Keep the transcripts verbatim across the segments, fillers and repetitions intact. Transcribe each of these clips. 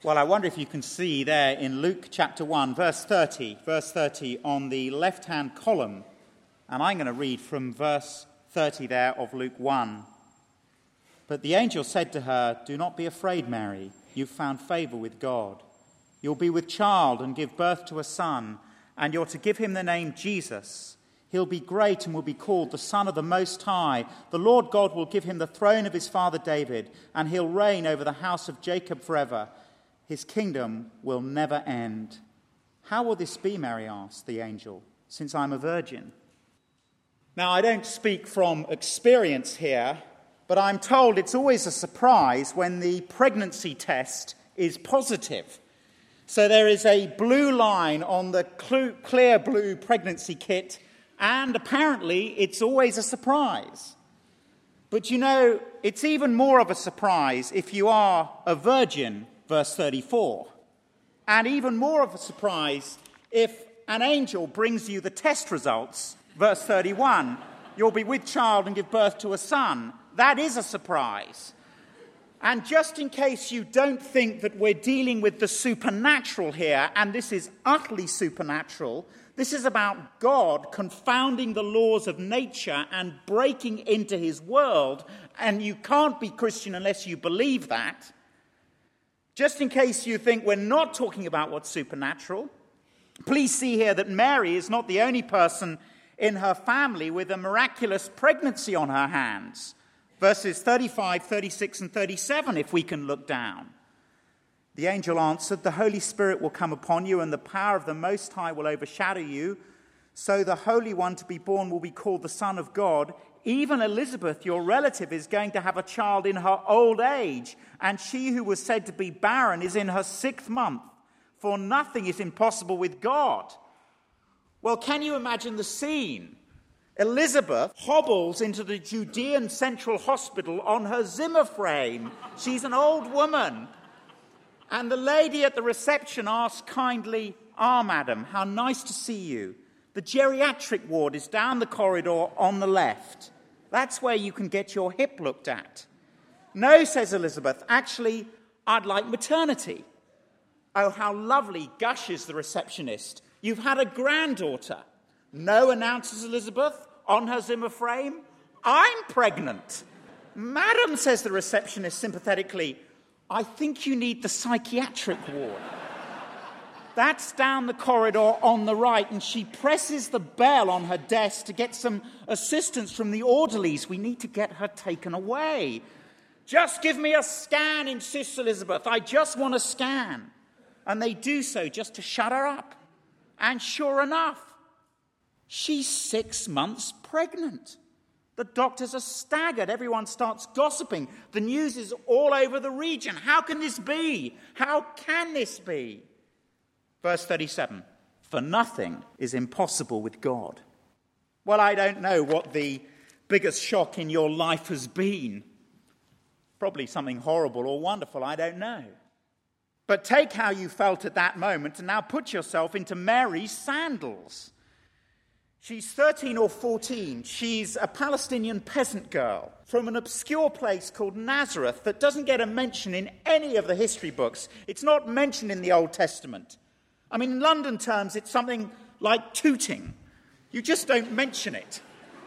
Well, I wonder if you can see there in Luke chapter one, verse thirty, verse thirty on the left-hand column, and I'm going to read from verse thirty there of Luke one. But the angel said to her, "Do not be afraid, Mary. You've found favor with God. You'll be with child and give birth to a son, and you're to give him the name Jesus. He'll be great and will be called the Son of the Most High. The Lord God will give him the throne of his father David, and he'll reign over the house of Jacob forever. His kingdom will never end." "How will this be," Mary asked the angel, "since I'm a virgin?" Now, I don't speak from experience here, but I'm told it's always a surprise when the pregnancy test is positive. So there is a blue line on the clear blue pregnancy kit, and apparently it's always a surprise. But you know, it's even more of a surprise if you are a virgin, verse thirty-four. And even more of a surprise if an angel brings you the test results, verse thirty-one. You'll be with child and give birth to a son. That is a surprise. And just in case you don't think that we're dealing with the supernatural here, and this is utterly supernatural, this is about God confounding the laws of nature and breaking into his world, and you can't be Christian unless you believe that. Just in case you think we're not talking about what's supernatural, please see here that Mary is not the only person in her family with a miraculous pregnancy on her hands. Verses thirty-five, thirty-six, and thirty-seven, if we can look down. The angel answered, "The Holy Spirit will come upon you, and the power of the Most High will overshadow you. So the Holy One to be born will be called the Son of God. Even Elizabeth, your relative, is going to have a child in her old age, and she who was said to be barren is in her sixth month, for nothing is impossible with God." Well, can you imagine the scene? Elizabeth hobbles into the Judean Central Hospital on her Zimmer frame. She's an old woman. And the lady at the reception asks kindly, "Ah, madam, how nice to see you. The geriatric ward is down the corridor on the left. That's where you can get your hip looked at." "No," says Elizabeth, "actually, I'd like maternity." "Oh, how lovely," gushes the receptionist. "You've had a granddaughter." "No," announces Elizabeth on her Zimmer frame, "I'm pregnant." "Madam," says the receptionist sympathetically, "I think you need the psychiatric ward. That's down the corridor on the right." And she presses the bell on her desk to get some assistance from the orderlies. "We need to get her taken away." "Just give me a scan," insists Elizabeth. "I just want a scan." And they do so just to shut her up. And sure enough, she's six months pregnant. The doctors are staggered. Everyone starts gossiping. The news is all over the region. How can this be? How can this be? Verse thirty-seven, "For nothing is impossible with God." Well, I don't know what the biggest shock in your life has been. Probably something horrible or wonderful, I don't know. But take how you felt at that moment and now put yourself into Mary's sandals. She's thirteen or fourteen. She's a Palestinian peasant girl from an obscure place called Nazareth that doesn't get a mention in any of the history books. It's not mentioned in the Old Testament. I mean, in London terms, it's something like Tooting. You just don't mention it.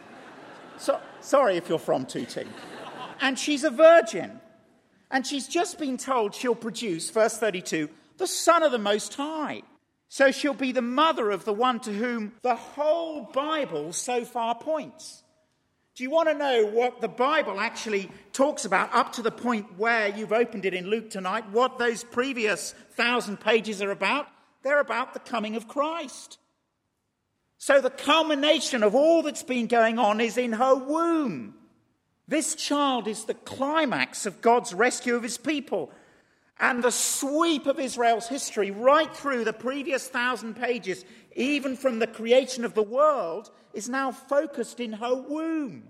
So, sorry if you're from Tooting. And she's a virgin. And she's just been told she'll produce, verse thirty-two, the Son of the Most High. So she'll be the mother of the one to whom the whole Bible so far points. Do you want to know what the Bible actually talks about up to the point where you've opened it in Luke tonight? What those previous thousand pages are about? They're about the coming of Christ. So the culmination of all that's been going on is in her womb. This child is the climax of God's rescue of his people. And the sweep of Israel's history right through the previous thousand pages, even from the creation of the world, is now focused in her womb.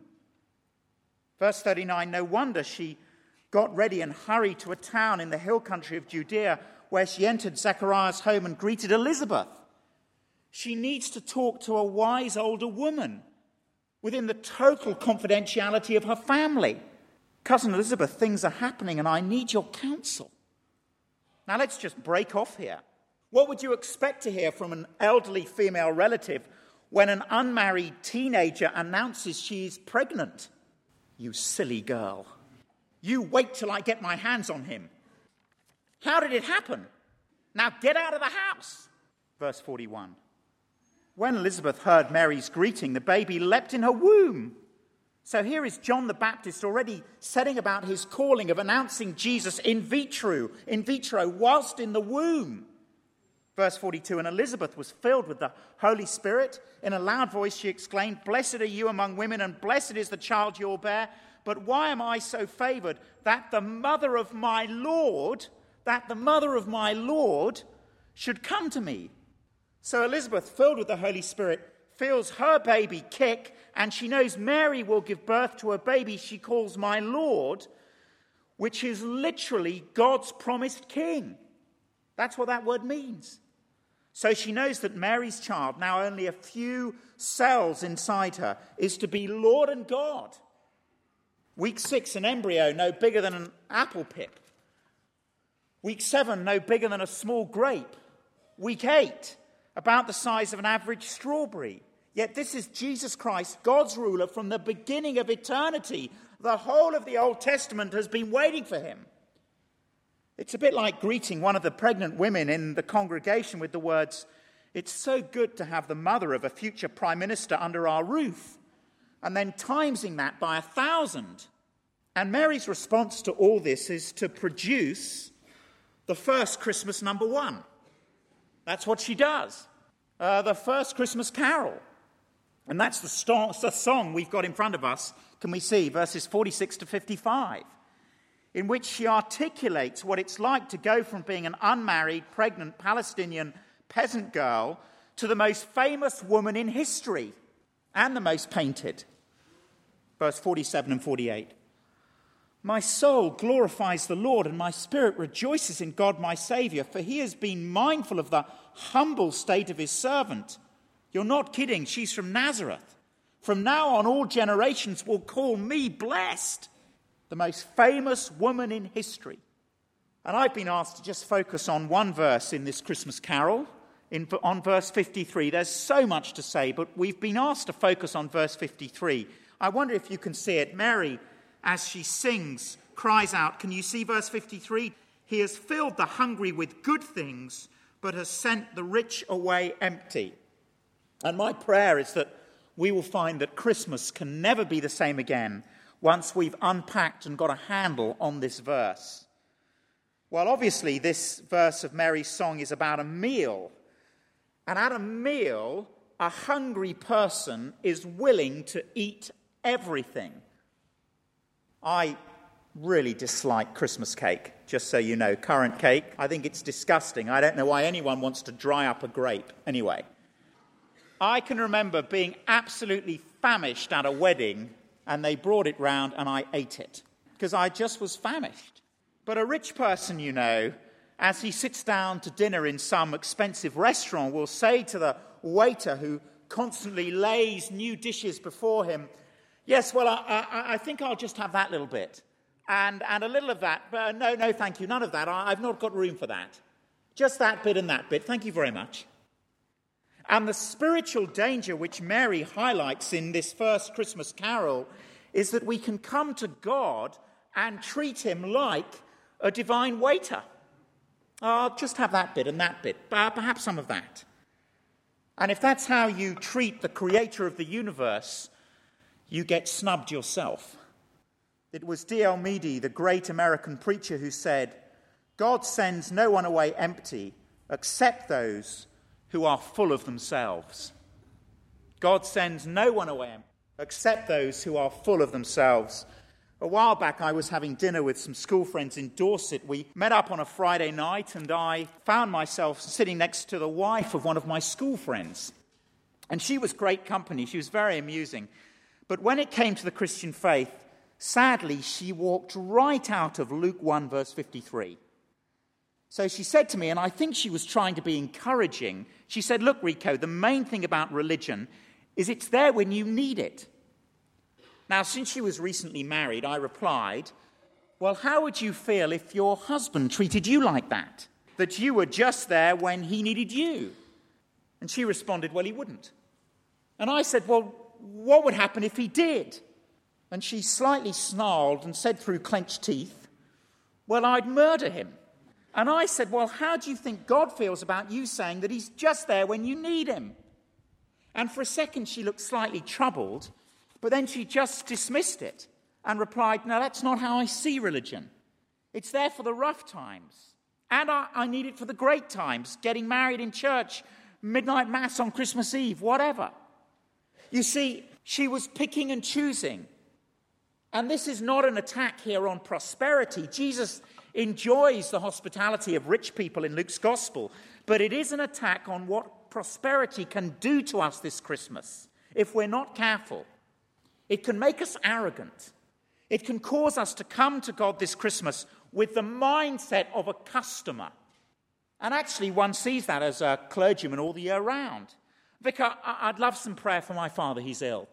Verse thirty-nine, "No wonder she got ready and hurried to a town in the hill country of Judea, where she entered Zechariah's home and greeted Elizabeth. She needs to talk to a wise older woman within the total confidentiality of her family. Cousin Elizabeth, things are happening and I need your counsel." Now let's just break off here. What would you expect to hear from an elderly female relative when an unmarried teenager announces she's pregnant? You silly girl. You wait till I get my hands on him. How did it happen? Now get out of the house. Verse forty-one. When Elizabeth heard Mary's greeting, the baby leapt in her womb. So here is John the Baptist already setting about his calling of announcing Jesus in vitro, in vitro, whilst in the womb. Verse forty-two, and Elizabeth was filled with the Holy Spirit. In a loud voice she exclaimed, "Blessed are you among women, and blessed is the child you will bear. But why am I so favored that the mother of my Lord, that the mother of my Lord should come to me?" So Elizabeth, filled with the Holy Spirit, feels her baby kick, and she knows Mary will give birth to a baby she calls my Lord, which is literally God's promised king. That's what that word means. So she knows that Mary's child, now only a few cells inside her, is to be Lord and God. Week six, an embryo no bigger than an apple pip. Week seven, no bigger than a small grape. Week eight, about the size of an average strawberry. Yet this is Jesus Christ, God's ruler from the beginning of eternity. The whole of the Old Testament has been waiting for him. It's a bit like greeting one of the pregnant women in the congregation with the words, "It's so good to have the mother of a future prime minister under our roof," and then timesing that by a thousand. And Mary's response to all this is to produce the first Christmas number one. That's what she does. Uh, the first Christmas carol. And that's the, st- the song we've got in front of us, can we see, verses forty-six to fifty-five, in which she articulates what it's like to go from being an unmarried, pregnant Palestinian peasant girl to the most famous woman in history and the most painted. Verse forty-seven and forty-eight. "My soul glorifies the Lord, and my spirit rejoices in God my Saviour, for he has been mindful of the humble state of his servant." You're not kidding, she's from Nazareth. "From now on, all generations will call me blessed." The most famous woman in history. And I've been asked to just focus on one verse in this Christmas carol, in, on verse fifty-three. There's so much to say, but we've been asked to focus on verse fifty-three. I wonder if you can see it. Mary, as she sings, cries out, can you see verse fifty-three? "He has filled the hungry with good things, but has sent the rich away empty." And my prayer is that we will find that Christmas can never be the same again once we've unpacked and got a handle on this verse. Well, obviously, this verse of Mary's song is about a meal. And at a meal, a hungry person is willing to eat everything. I really dislike Christmas cake, just so you know, currant cake. I think it's disgusting. I don't know why anyone wants to dry up a grape. Anyway, I can remember being absolutely famished at a wedding, and they brought it round and I ate it because I just was famished. But a rich person, you know, as he sits down to dinner in some expensive restaurant, will say to the waiter who constantly lays new dishes before him, "Yes, well, I, I, I think I'll just have that little bit. And, and a little of that. But no, no, thank you, none of that. I, I've not got room for that. Just that bit and that bit. Thank you very much." And the spiritual danger which Mary highlights in this first Christmas carol is that we can come to God and treat him like a divine waiter. "I'll just have that bit and that bit, perhaps some of that." And if that's how you treat the creator of the universe, you get snubbed yourself. It was D L Moody, the great American preacher, who said, "God sends no one away empty except those who are full of themselves." God sends no one away empty except those who are full of themselves. A while back, I was having dinner with some school friends in Dorset. We met up on a Friday night, and I found myself sitting next to the wife of one of my school friends. And she was great company. She was very amusing. But when it came to the Christian faith, sadly, she walked right out of Luke one, verse fifty-three. So she said to me, and I think she was trying to be encouraging, she said, "Look, Rico, the main thing about religion is it's there when you need it." Now, since she was recently married, I replied, well, how would you feel if your husband treated you like that? That you were just there when he needed you? And she responded, well, he wouldn't. And I said, well, what would happen if he did? And she slightly snarled and said through clenched teeth, well, I'd murder him. And I said, well, how do you think God feels about you saying that he's just there when you need him? And for a second she looked slightly troubled, but then she just dismissed it and replied, no, that's not how I see religion. It's there for the rough times. And I, I need it for the great times, getting married in church, midnight mass on Christmas Eve, whatever. You see, she was picking and choosing. And this is not an attack here on prosperity. Jesus enjoys the hospitality of rich people in Luke's gospel, but it is an attack on what prosperity can do to us this Christmas if we're not careful. It can make us arrogant. It can cause us to come to God this Christmas with the mindset of a customer. And actually, one sees that as a clergyman all the year round. Vicar, I'd love some prayer for my father. He's ill.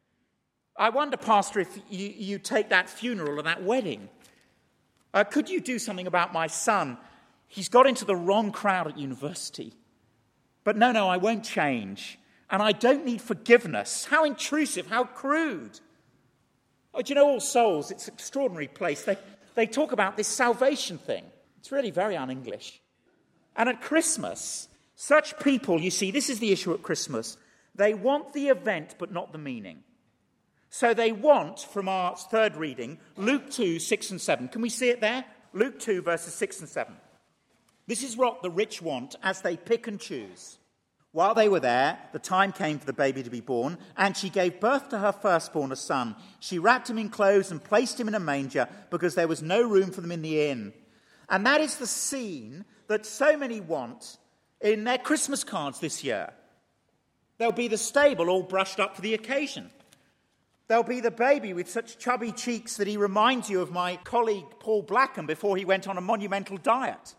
I wonder, Pastor, if you, you take that funeral or that wedding. Uh, could you do something about my son? He's got into the wrong crowd at university. But no, no, I won't change. And I don't need forgiveness. How intrusive, how crude. Oh, do you know All Souls? It's an extraordinary place. They, they talk about this salvation thing. It's really very un-English. And at Christmas, such people, you see, this is the issue at Christmas. They want the event, but not the meaning. So they want, from our third reading, Luke two, six and seven. Can we see it there? Luke two, verses six and seven. This is what the rich want as they pick and choose. While they were there, the time came for the baby to be born, and she gave birth to her firstborn, a son. She wrapped him in clothes and placed him in a manger because there was no room for them in the inn. And that is the scene that so many want in their Christmas cards this year. There'll be the stable all brushed up for the occasion. There'll be the baby with such chubby cheeks that he reminds you of my colleague Paul Blackham before he went on a monumental diet.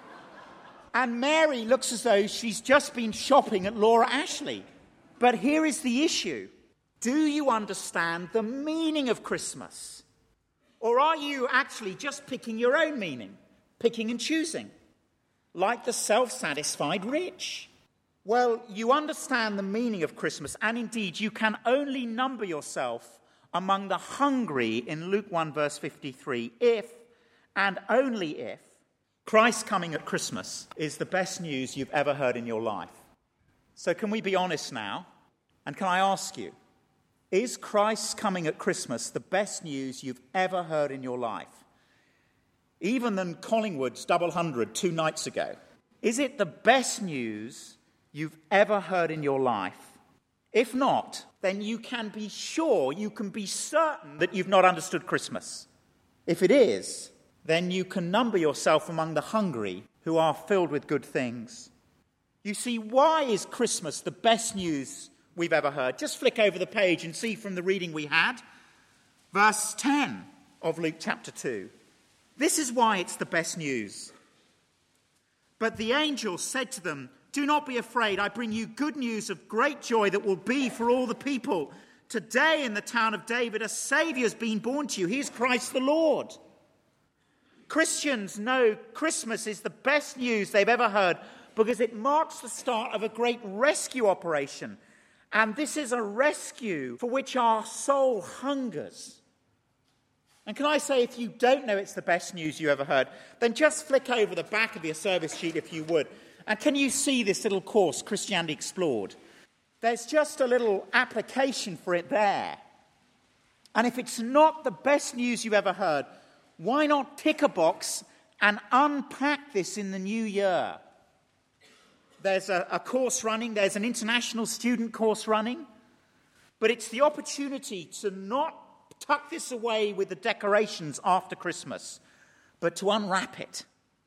And Mary looks as though she's just been shopping at Laura Ashley. But here is the issue. Do you understand the meaning of Christmas? Or are you actually just picking your own meaning, picking and choosing, like the self-satisfied rich? Well, you understand the meaning of Christmas, and indeed you can only number yourself among the hungry in Luke one, verse fifty-three, if, and only if, Christ's coming at Christmas is the best news you've ever heard in your life. So can we be honest now? And can I ask you, is Christ's coming at Christmas the best news you've ever heard in your life? Even than Collingwood's double hundred two nights ago. Is it the best news you've ever heard in your life? If not, then you can be sure, you can be certain that you've not understood Christmas. If it is, then you can number yourself among the hungry who are filled with good things. You see, why is Christmas the best news we've ever heard? Just flick over the page and see from the reading we had. Verse ten of Luke chapter two. This is why it's the best news. But the angel said to them, do not be afraid. I bring you good news of great joy that will be for all the people. Today in the town of David, a Saviour has been born to you. He is Christ the Lord. Christians know Christmas is the best news they've ever heard because it marks the start of a great rescue operation. And this is a rescue for which our soul hungers. And can I say, if you don't know it's the best news you ever heard, then just flick over the back of your service sheet if you would. And can you see this little course, Christianity Explored? There's just a little application for it there. And if it's not the best news you've ever heard, why not tick a box and unpack this in the new year? There's a, a course running, there's an international student course running, but it's the opportunity to not tuck this away with the decorations after Christmas, but to unwrap it.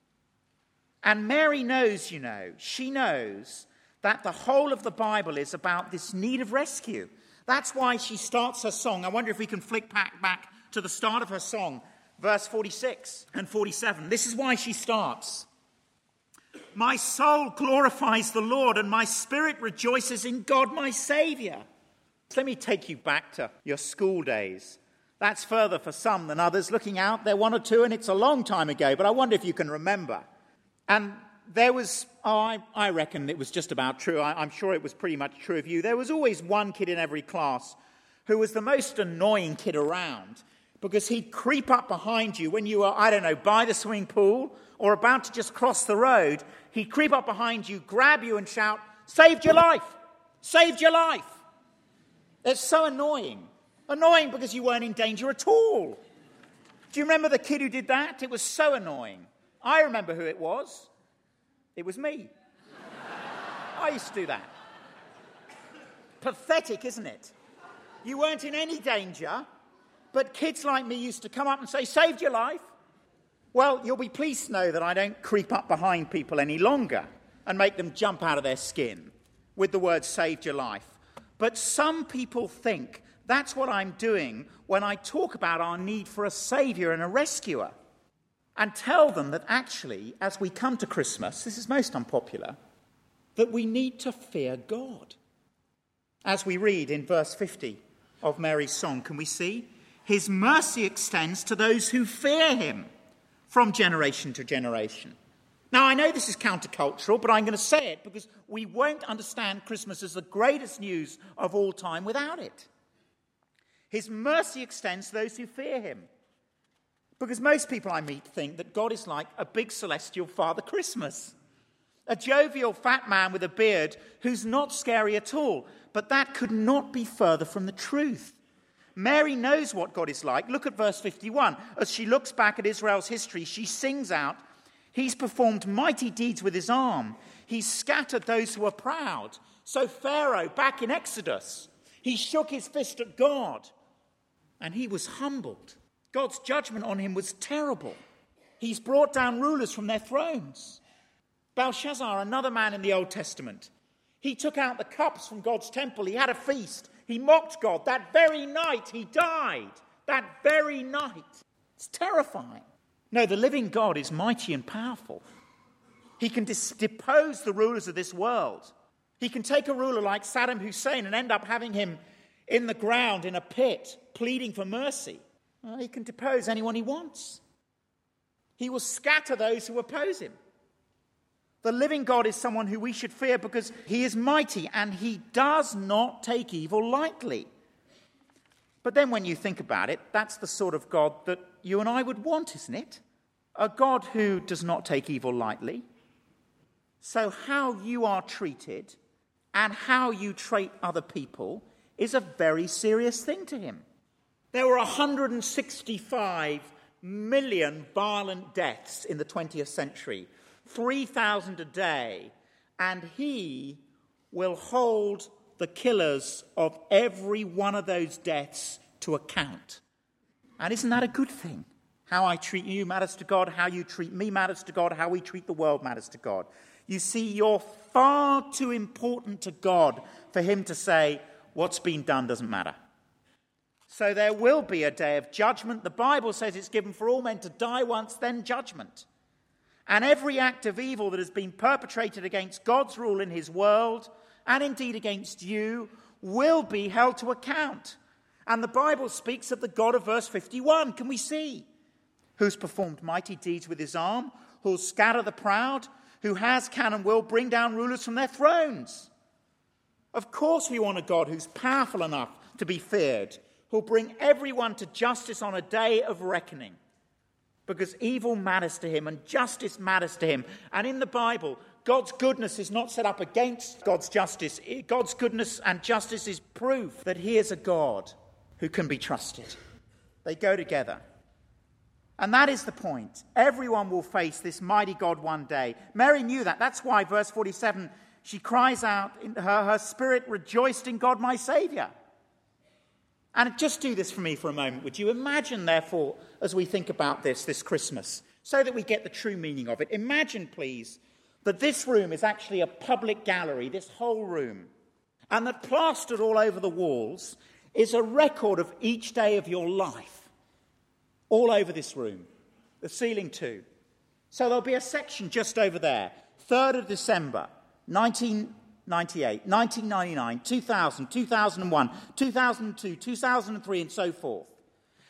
And Mary knows, you know, she knows that the whole of the Bible is about this need of rescue. That's why she starts her song. I wonder if we can flick back, back to the start of her song. Verse forty-six and forty-seven. This is why she starts. My soul glorifies the Lord, and my spirit rejoices in God my Saviour. Let me take you back to your school days. That's further for some than others. Looking out, they're one or two, and it's a long time ago, but I wonder if you can remember. And there was, oh, I, I reckon it was just about true. I, I'm sure it was pretty much true of you. There was always one kid in every class who was the most annoying kid around, because he'd creep up behind you when you were, I don't know, by the swimming pool or about to just cross the road. He'd creep up behind you, grab you and shout, "Saved your life! Saved your life!" It's so annoying. Annoying because you weren't in danger at all. Do you remember the kid who did that? It was so annoying. I remember who it was. It was me. I used to do that. Pathetic, isn't it? You weren't in any danger, but kids like me used to come up and say, "Saved your life." Well, you'll be pleased to know that I don't creep up behind people any longer and make them jump out of their skin with the word "saved your life." But some people think that's what I'm doing when I talk about our need for a saviour and a rescuer, and tell them that actually, as we come to Christmas, this is most unpopular, that we need to fear God. As we read in verse fifty of Mary's song, can we see? His mercy extends to those who fear him from generation to generation. Now, I know this is countercultural, but I'm going to say it because we won't understand Christmas as the greatest news of all time without it. His mercy extends to those who fear him. Because most people I meet think that God is like a big celestial Father Christmas. A jovial fat man with a beard who's not scary at all. But that could not be further from the truth. Mary knows what God is like. Look at verse fifty-one. As she looks back at Israel's history, she sings out, "He's performed mighty deeds with his arm. He's scattered those who are proud." So Pharaoh, back in Exodus, he shook his fist at God. And he was humbled. God's judgment on him was terrible. He's brought down rulers from their thrones. Belshazzar, another man in the Old Testament, he took out the cups from God's temple. He had a feast. He mocked God. That very night he died. That very night. It's terrifying. No, the living God is mighty and powerful. He can dis- depose the rulers of this world. He can take a ruler like Saddam Hussein and end up having him in the ground in a pit, pleading for mercy. Well, he can depose anyone he wants. He will scatter those who oppose him. The living God is someone who we should fear because he is mighty and he does not take evil lightly. But then when you think about it, that's the sort of God that you and I would want, isn't it? A God who does not take evil lightly. So how you are treated and how you treat other people is a very serious thing to him. There were one hundred sixty-five million violent deaths in the twentieth century, three thousand a day, and he will hold the killers of every one of those deaths to account. And isn't that a good thing? How I treat you matters to God, how you treat me matters to God, how we treat the world matters to God. You see, you're far too important to God for him to say, what's been done doesn't matter. So there will be a day of judgment. The Bible says it's given for all men to die once, then judgment. And every act of evil that has been perpetrated against God's rule in his world, and indeed against you, will be held to account. And the Bible speaks of the God of verse fifty-one. Can we see? Who's performed mighty deeds with his arm, who'll scatter the proud, who has, can, and will bring down rulers from their thrones. Of course we want a God who's powerful enough to be feared, who'll bring everyone to justice on a day of reckoning. Because evil matters to him and justice matters to him. And in the Bible, God's goodness is not set up against God's justice. God's goodness and justice is proof that he is a God who can be trusted. They go together. And that is the point. Everyone will face this mighty God one day. Mary knew that. That's why, verse forty-seven, she cries out, in her, her spirit rejoiced in God my Saviour. And just do this for me for a moment, would you? Imagine, therefore, as we think about this, this Christmas, so that we get the true meaning of it. Imagine, please, that this room is actually a public gallery, this whole room, and that plastered all over the walls is a record of each day of your life, all over this room, the ceiling too. So there'll be a section just over there, third of December, nineteen ninety-eight, nineteen ninety-nine, two thousand, two thousand one, two thousand two, two thousand three, and so forth.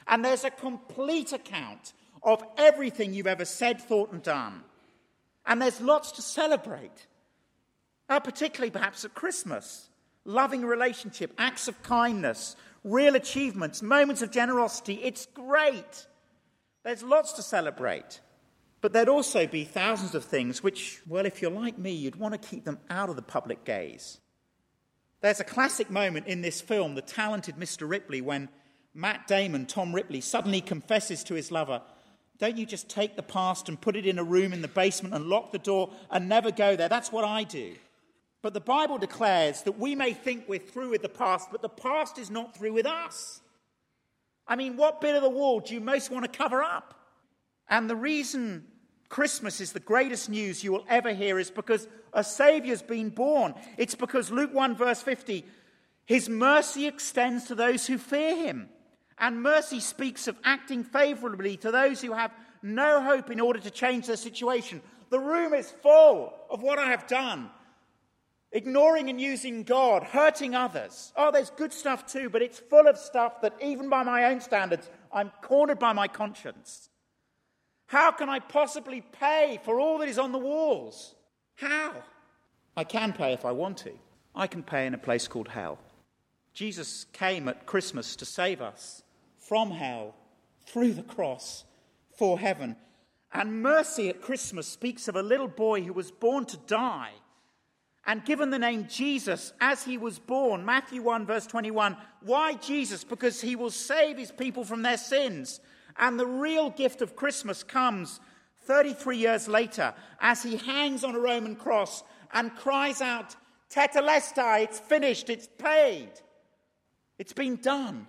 And there's a complete account of everything you've ever said, thought, and done. And there's lots to celebrate, uh, particularly perhaps at Christmas. Loving relationship, acts of kindness, real achievements, moments of generosity. It's great. There's lots to celebrate. But there'd also be thousands of things which, well, if you're like me, you'd want to keep them out of the public gaze. There's a classic moment in this film, The Talented Mister Ripley, when Matt Damon, Tom Ripley, suddenly confesses to his lover, don't you just take the past and put it in a room in the basement and lock the door and never go there? That's what I do. But the Bible declares that we may think we're through with the past, but the past is not through with us. I mean, what bit of the wall do you most want to cover up? And the reason Christmas is the greatest news you will ever hear is because a Saviour's been born. It's because Luke one verse fifty, his mercy extends to those who fear him. And mercy speaks of acting favourably to those who have no hope in order to change their situation. The room is full of what I have done. Ignoring and using God, hurting others. Oh, there's good stuff too, but it's full of stuff that even by my own standards, I'm cornered by my conscience. How can I possibly pay for all that is on the walls? How? I can pay if I want to. I can pay in a place called hell. Jesus came at Christmas to save us from hell, through the cross, for heaven. And mercy at Christmas speaks of a little boy who was born to die and given the name Jesus as he was born. Matthew one verse twenty-one. Why Jesus? Because he will save his people from their sins. And the real gift of Christmas comes thirty-three years later as he hangs on a Roman cross and cries out, Tetelestai, it's finished, it's paid. It's been done.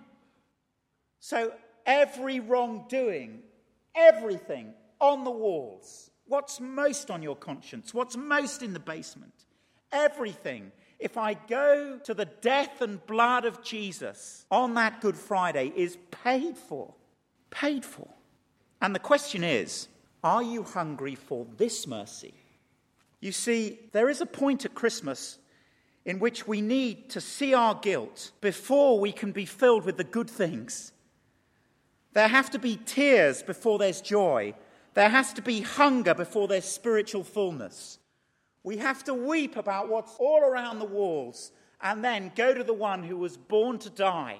So every wrongdoing, everything on the walls, what's most on your conscience, what's most in the basement, everything, if I go to the death and blood of Jesus on that Good Friday, is paid for. Paid for. And the question is, are you hungry for this mercy? You see, there is a point at Christmas in which we need to see our guilt before we can be filled with the good things. There have to be tears before there's joy. There has to be hunger before there's spiritual fullness. We have to weep about what's all around the walls and then go to the one who was born to die.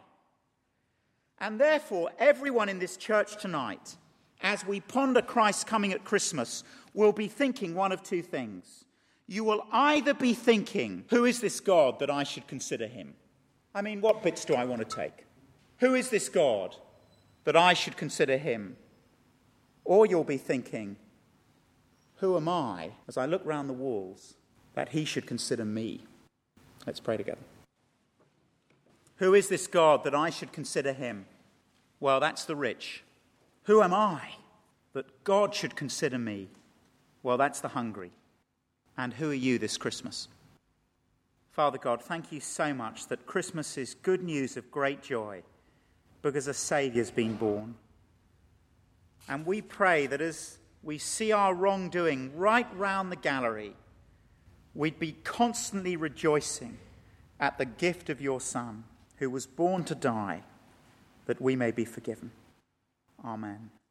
And therefore, everyone in this church tonight, as we ponder Christ's coming at Christmas, will be thinking one of two things. You will either be thinking, who is this God that I should consider him? I mean, what bits do I want to take? Who is this God that I should consider him? Or you'll be thinking, who am I, as I look round the walls, that he should consider me? Let's pray together. Who is this God that I should consider him? Well, that's the rich. Who am I that God should consider me? Well, that's the hungry. And who are you this Christmas? Father God, thank you so much that Christmas is good news of great joy because a Saviour's been born. And we pray that as we see our wrongdoing right round the gallery, we'd be constantly rejoicing at the gift of your Son, who was born to die, that we may be forgiven. Amen.